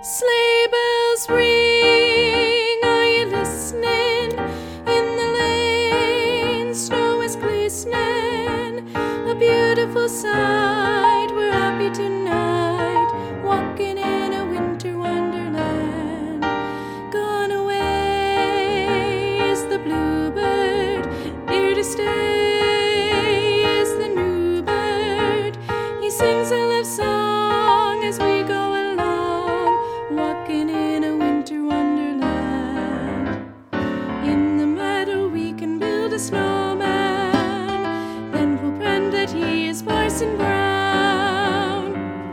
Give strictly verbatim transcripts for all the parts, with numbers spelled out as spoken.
Sleigh bells ring, are you listening? In the lane, snow is glistening. A beautiful sight, we're happy tonight, walking in a winter wonderland. Gone away is the bluebird, here to stay is the new bird. He sings a love song as we go along, walking in a winter wonderland. In the meadow we can build a snowman, then we'll pretend that he is Parson Brown.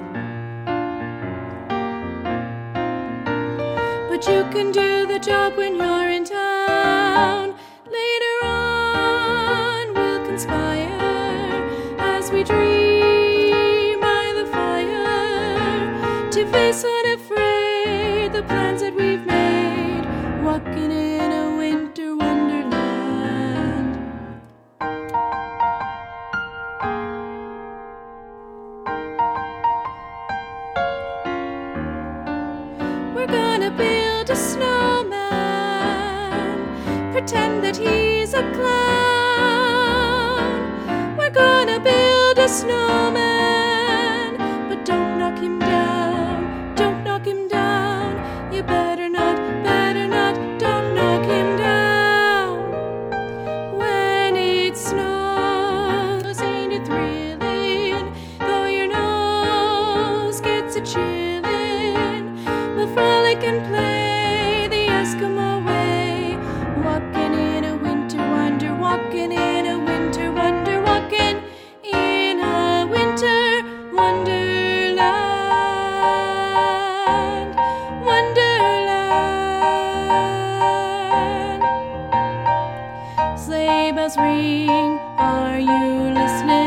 But you can do the job when you're in town. Later on we'll conspire as we dream by the fire, to face unafraid the plans that we've made, walking in a winter wonderland. We're gonna build a snowman, pretend that he's a clown. We're gonna build a snowman, but don't knock him down, don't knock him down. You better not, better not, don't knock him down. When it snows, ain't it thrilling? Though your nose gets a chillin', we'll frolic and play the Eskimo way, walking in a winter wonder, walking in a winter wonder, walking in a winter wonderland, wonderland. Sleigh bells ring, are you listening?